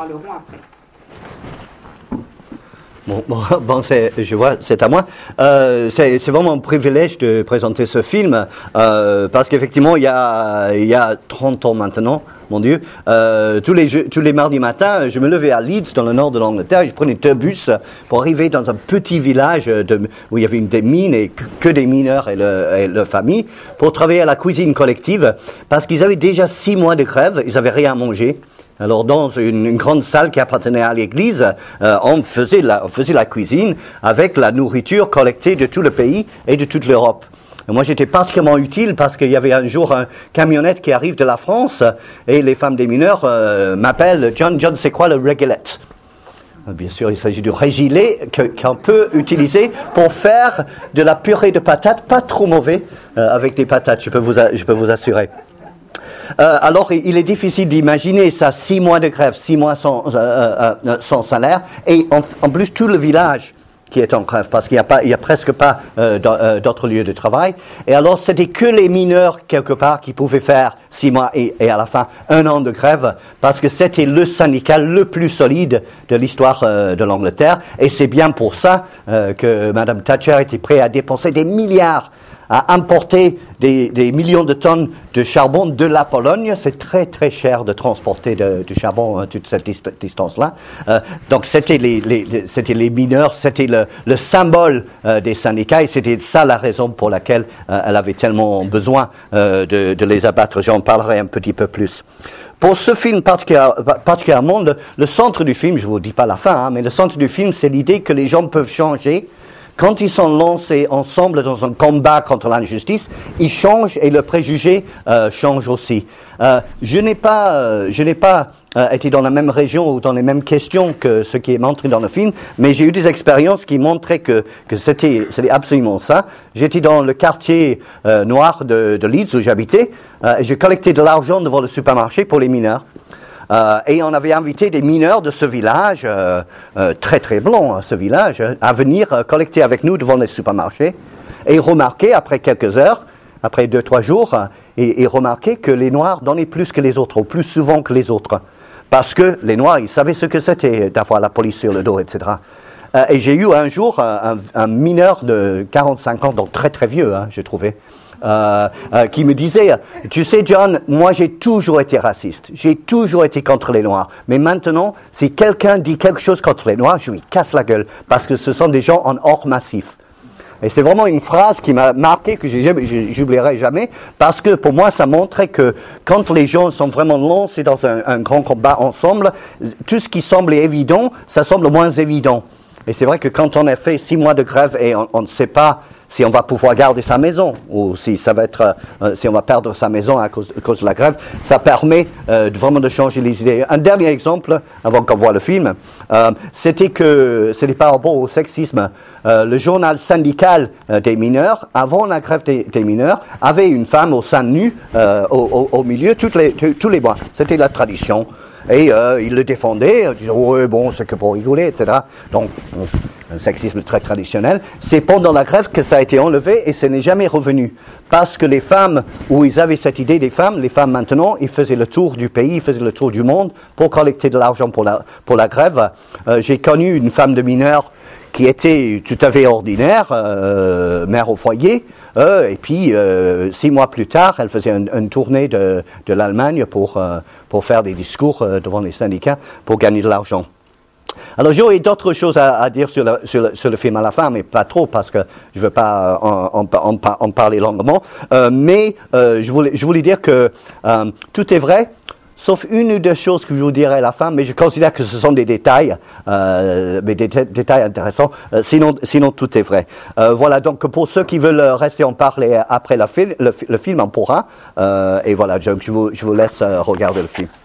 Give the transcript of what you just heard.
parlerons après. Bon, je vois, c'est à moi. C'est vraiment un privilège de présenter ce film parce qu'effectivement, il y a 30 ans maintenant, mon Dieu, tous les mardis matins, je me levais à Leeds, dans le nord de l'Angleterre, et je prenais 2 bus pour arriver dans un petit village où il y avait des mines et que des mineurs et leur famille, pour travailler à la cuisine collective, parce qu'ils avaient déjà 6 mois de grève, ils n'avaient rien à manger. Alors dans une grande salle qui appartenait à l'église, on faisait la cuisine avec la nourriture collectée de tout le pays et de toute l'Europe. Et moi j'étais particulièrement utile parce qu'il y avait un jour un camionnette qui arrive de la France et les femmes des mineurs m'appellent John, c'est quoi le régulette? Bien sûr, il s'agit du régilet qu'on peut utiliser pour faire de la purée de patates, pas trop mauvais avec des patates, je peux vous assurer. Alors, il est difficile d'imaginer ça, 6 mois de grève, 6 mois sans salaire, et en plus tout le village qui est en grève, parce qu'il y a presque pas d'autres lieux de travail. Et alors, c'était que les mineurs, quelque part, qui pouvaient faire 6 mois et à la fin 1 an de grève, parce que c'était le syndicat le plus solide de l'histoire de l'Angleterre. Et c'est bien pour ça que Madame Thatcher était prête à dépenser des milliards à importer des millions de tonnes de charbon de la Pologne. C'est très très cher de transporter du charbon toute cette distance-là. Donc c'était les mineurs, c'était le symbole des syndicats, et c'était ça la raison pour laquelle elle avait tellement besoin de les abattre. J'en parlerai un petit peu plus. Pour ce film particulièrement, le centre du film, je vous dis pas la fin, mais le centre du film, c'est l'idée que les gens peuvent changer. Quand ils sont lancés ensemble dans un combat contre l'injustice, ils changent et le préjugé change aussi. Je n'ai pas été dans la même région ou dans les mêmes questions que ce qui est montré dans le film, mais j'ai eu des expériences qui montraient que c'était absolument ça. J'étais dans le quartier noir de Leeds où j'habitais, et je collectais de l'argent devant le supermarché pour les mineurs. Et on avait invité des mineurs de ce village, très très blanc, ce village, à venir collecter avec nous devant les supermarchés et remarquer, après quelques heures, après 2-3 jours, et remarquer que les Noirs donnaient plus que les autres, ou plus souvent que les autres. Parce que les Noirs, ils savaient ce que c'était d'avoir la police sur le dos, etc. Et j'ai eu un jour un mineur de 45 ans, donc très très vieux, j'ai trouvé, qui me disait, tu sais John, moi j'ai toujours été raciste, j'ai toujours été contre les Noirs, mais maintenant, si quelqu'un dit quelque chose contre les Noirs, je lui casse la gueule, parce que ce sont des gens en or massif. Et c'est vraiment une phrase qui m'a marqué, que j'oublierai jamais, parce que pour moi, ça montrait que quand les gens sont vraiment lancés dans un grand combat ensemble, tout ce qui semblait évident, ça semble moins évident. Et c'est vrai que quand on a fait 6 mois de grève et on ne sait pas si on va pouvoir garder sa maison ou si ça va être, si on va perdre sa maison à cause de la grève, ça permet vraiment de changer les idées. Un dernier exemple, avant qu'on voit le film, c'était par rapport au sexisme. Le journal syndical des mineurs, avant la grève des mineurs, avait une femme au sein nu au milieu tous les mois. C'était la tradition. Et il le défendait, il disait ouais bon c'est que pour rigoler, etc. Donc un sexisme très traditionnel. C'est pendant la grève que ça a été enlevé et ce n'est jamais revenu. Parce que les femmes, où ils avaient cette idée des femmes, les femmes maintenant, ils faisaient le tour du pays, ils faisaient le tour du monde pour collecter de l'argent pour la grève. J'ai connu une femme de mineur qui était tout à fait ordinaire, mère au foyer, et puis 6 mois plus tard, elle faisait une tournée de l'Allemagne pour faire des discours devant les syndicats pour gagner de l'argent. Alors j'aurais d'autres choses à dire sur le film à la fin, mais pas trop parce que je veux pas en parler longuement. Mais je voulais dire que tout est vrai. Sauf une ou deux choses que je vous dirai à la fin, mais je considère que ce sont des détails, mais des détails intéressants. Sinon tout est vrai. Voilà, donc pour ceux qui veulent rester en parler après le film, on pourra. Et voilà, je vous laisse regarder le film.